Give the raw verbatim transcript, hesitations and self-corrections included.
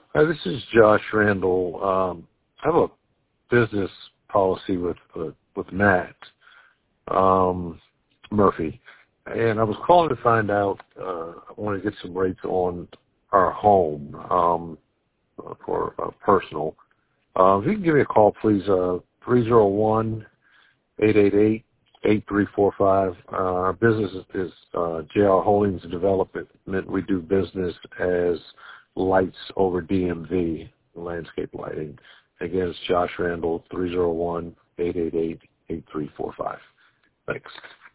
Hi, this is Josh Randall. Um, I have a business policy with uh, with Matt um, Murphy, and I was calling to find out. Uh, I want to get some rates on our home um, for uh, personal. Uh, if you can give me a call, please, uh, three zero one, eight eight eight, eight three four five. Uh, our business is, is uh, J R Holdings Development. We do business as Lights Over D M V, landscape lighting. Again, it's Josh Randall, three zero one, eight eight eight, eight three four five. Thanks.